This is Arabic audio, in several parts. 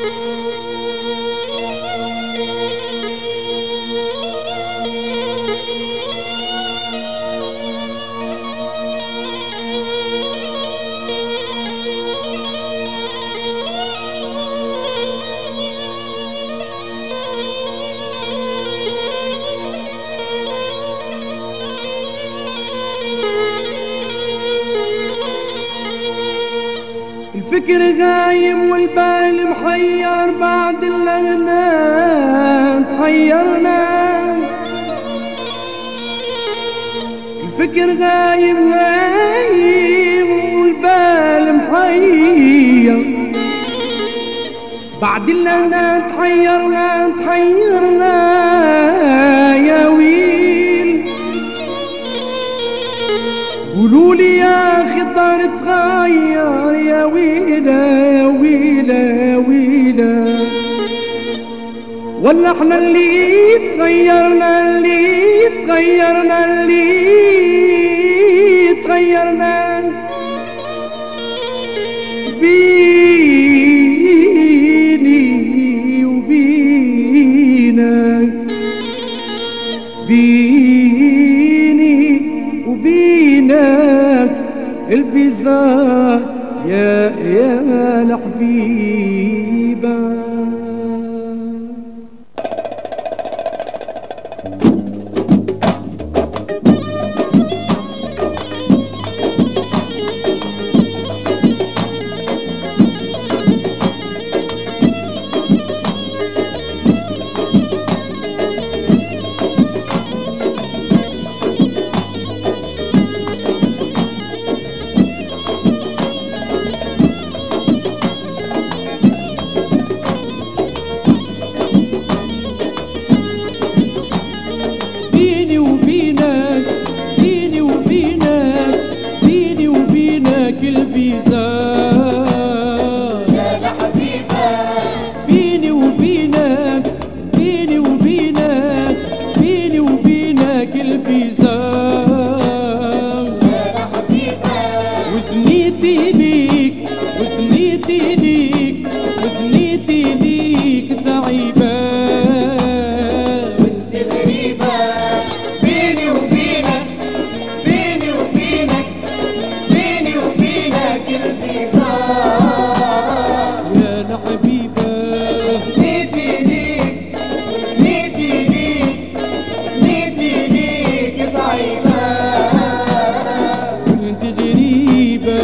الفكر غايم والبال محير، بعد اللغنا تحيرنا. الفكر غايم والبال محير، بعد اللغنا تحيرنا يا ويل. قولولي يا خطر تغير يا ويلة يا ويلة يا ويلة، ولا احنا اللي تغيرنا اللي تغيرنا بيني وبينك، بيني وبينك الفيزار يا الحبيبة. الفيزار يا لحبيبة، بيني وبينك، بيني وبينك، بيني وبينك الفيزار يا لحبيبة، وثنيتي ليك وثنيتي ليك وثنيتي ليك زعيبة، وانت غريبة. بيني وبينك، بيني وبينك، بيني وبينك الفيزار يا لحبيبة. نيتي ليك، نيتي ليك، نيتي ليك صعيبة وانت غريبة.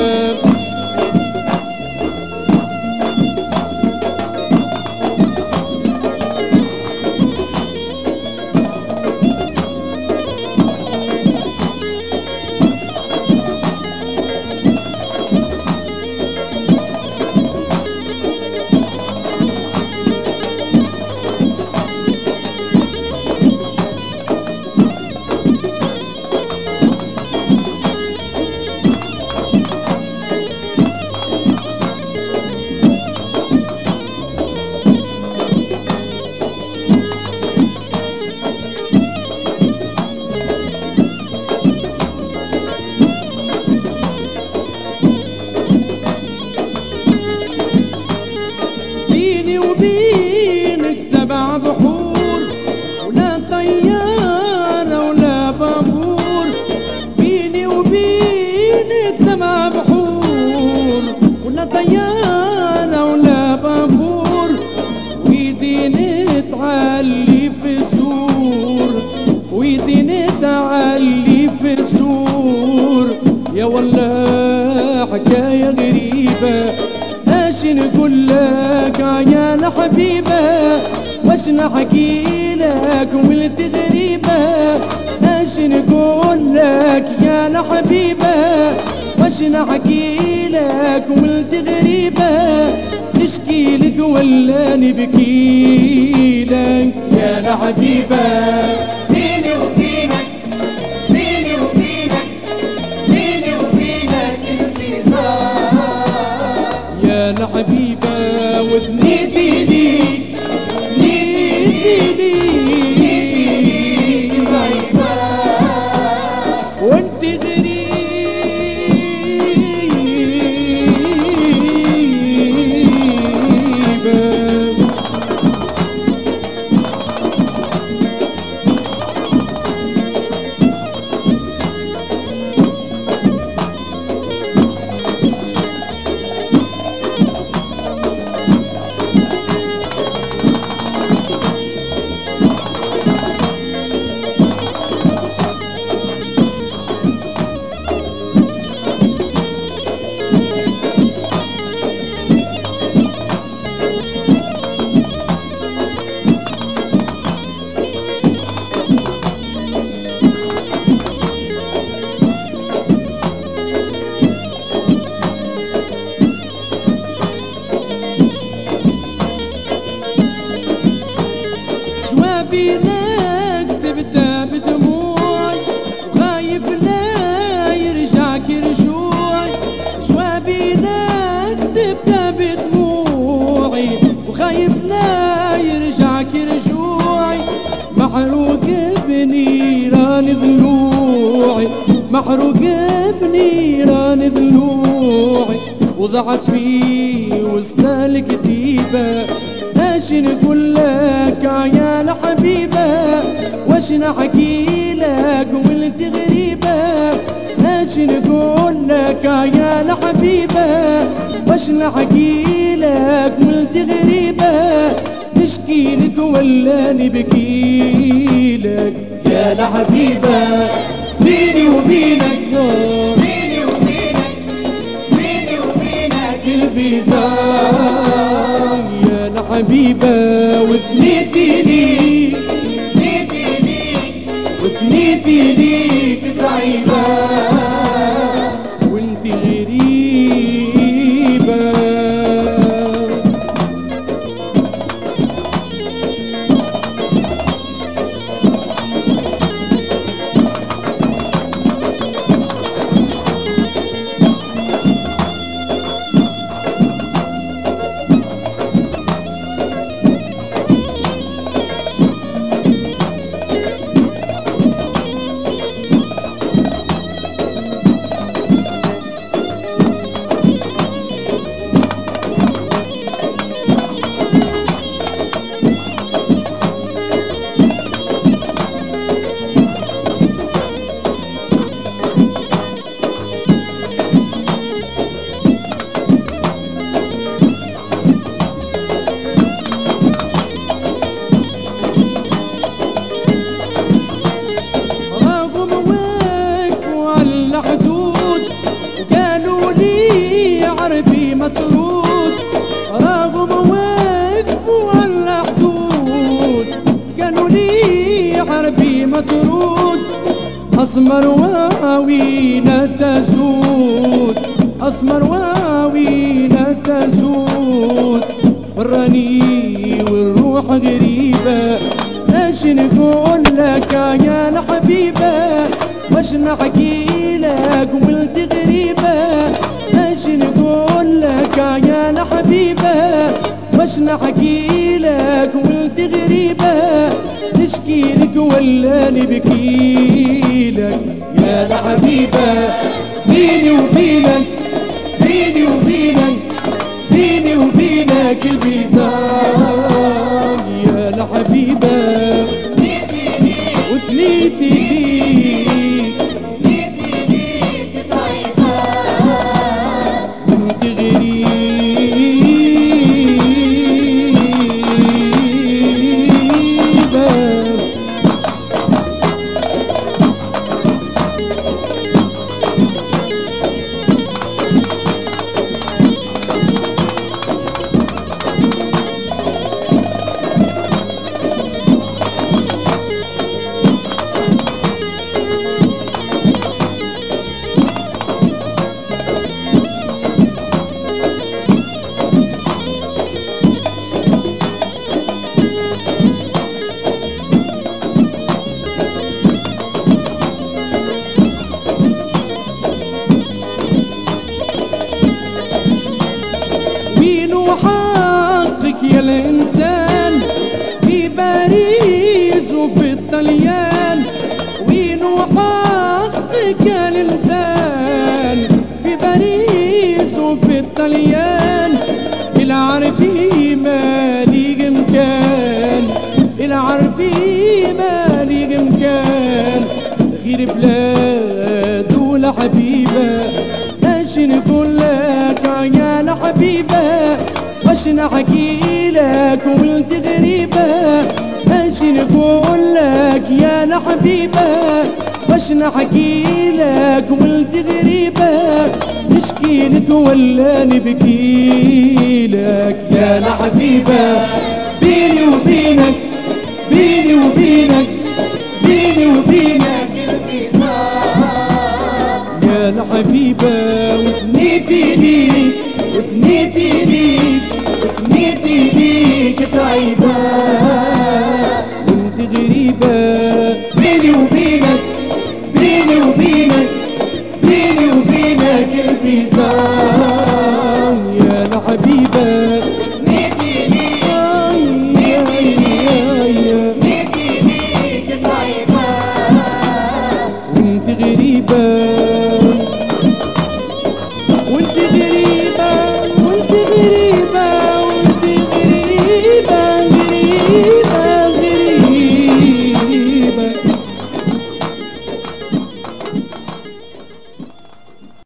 بيني وبينك 7 بحور، ولا طيارة ولا بابور. بيني وبينك 7 بحور، ولا طيارة ولا بابور. ويدي نتعلي في السور، ويدي نتعلي في السور. يا والله حكاية غريبة، ايش نقول لك يا الحبيبة، واش نحكي لك وانت غريبة. ايش نقول لك يا الحبيبة، واش نحكي لك وانت غريبة. نشكي لك ولا نبكي لك يا الحبيبة. بيني وبينك، بيني وبينك، بيني وبينك الفيزار يا الحبيبة وثنيتي ليك، نيتي ليك صعيبة وانت غريبة. روحي وخايف لا يرجع كرجوعي، محروق بنيران ضلوعي، محروق بنيران ضلوعي، وضعت في وسط الكتيبة. ايش نقول لك يا الحبيبة، واش نحكي لك وانت غريبة، ايش نقول لك يا الحبيبة، واش نحكي لك وانت غريبة، نشكي لك ولا نبكي لك يا الحبيبة، بيني وبينك بيني وبينك بيني وبينك البيزار يا الحبيبة، وثنيتي ليك ثنيتي ليك وثنيتي ليك صعيبة وانت غريبة. مطرود رغم وقفوا على حدود، قالوا لي حربي مطرود، أسمر واوي لا تزود، أسمر واوي لا تزود، براني والروح غريبة. ايش نقول لك يا الحبيبة، واش نحكي لك ولد غريبة، ايش نقول لك يا الحبيبة، واش نحكي لك ولد غريبة، نشكي لك ولا نبكي لك يا الحبيبة، بيني وبينك بيني وبينك بيني وبينك البيزار يا الحبيبة، وثنيتي ليك وانت غريبة. حقك يا الإنسان في باريس وفي الطليان، وينو حقك يا الإنسان في باريس وفي الطليان، العربي مالي مكان، العربي مالي مكان غير بلاد ولا حبيبة. ايش نقول لك يا الحبيبة، واش نحكي لك ولد غريبة، ايش نقول لك يا الحبيبة، واش نحكي لك ولد غريبة، نشكي لك ولا نبكي لك يا الحبيبة، بيني وبينك بيني وبينك بيني وبينك البيزار يا الحبيبة.